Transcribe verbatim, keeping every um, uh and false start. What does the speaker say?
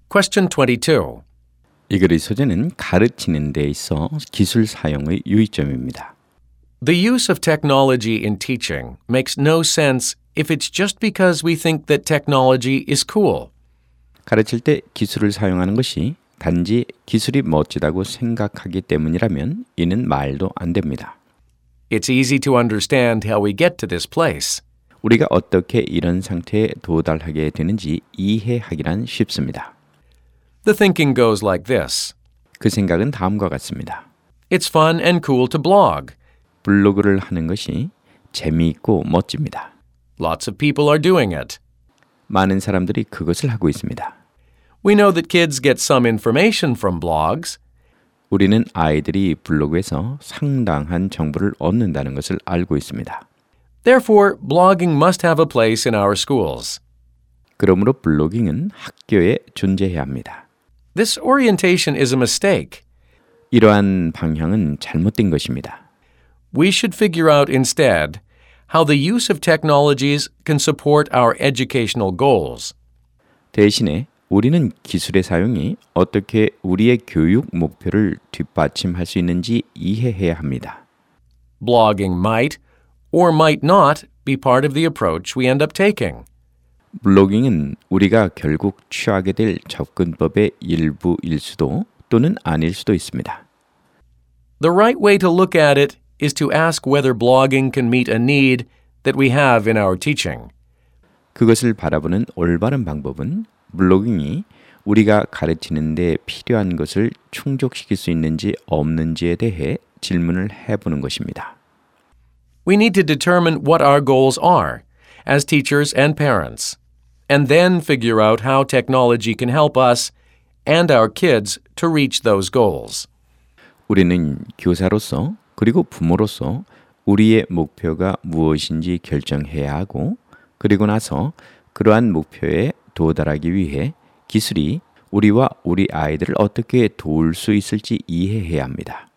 Question twenty-two. 이 글의 소재는 가르치는 데 있어 기술 사용의 유의점입니다. The use of technology in teaching makes no sense if it's just because we think that technology is cool. 가르칠 때 기술을 사용하는 것이 단지 기술이 멋지다고 생각하기 때문이라면 이는 말도 안 됩니다. It's easy to understand how we get to this place. 우리가 어떻게 이런 상태에 도달하게 되는지 이해하기란 쉽습니다. The thinking goes like this. 그 생각은 다음과 같습니다. It's fun and cool to blog. 블로그를 하는 것이 재미있고 멋집니다. Lots of people are doing it. 많은 사람들이 그것을 하고 있습니다. We know that kids get some information from blogs. 우리는 아이들이 블로그에서 상당한 정보를 얻는다는 것을 알고 있습니다. Therefore, blogging must have a place in our schools. 그러므로 블로깅은 학교에 존재해야 합니다. This orientation is a mistake. 이러한 방향은 잘못된 것입니다. We should figure out instead how the use of technologies can support our educational goals. 대신에 우리는 기술의 사용이 어떻게 우리의 교육 목표를 뒷받침할 수 있는지 이해해야 합니다. Blogging might or might not be part of the approach we end up taking. 블로깅은 우리가 결국 취하게 될 접근법의 일부일 수도 또는 아닐 수도 있습니다. The right way to look at it is to ask whether blogging can meet a need that we have in our teaching. 그것을 바라보는 올바른 방법은 블로깅이 우리가 가르치는 데 필요한 것을 충족시킬 수 있는지 없는지에 대해 질문을 해보는 것입니다. We need to determine what our goals are as teachers and parents, and then figure out how technology can help us and our kids to reach those goals. 우리는 교사로서 그리고 부모로서 우리의 목표가 무엇인지 결정해야 하고 그리고 나서 그러한 목표에 도달하기 위해 기술이 우리와 우리 아이들을 어떻게 도울 수 있을지 이해해야 합니다.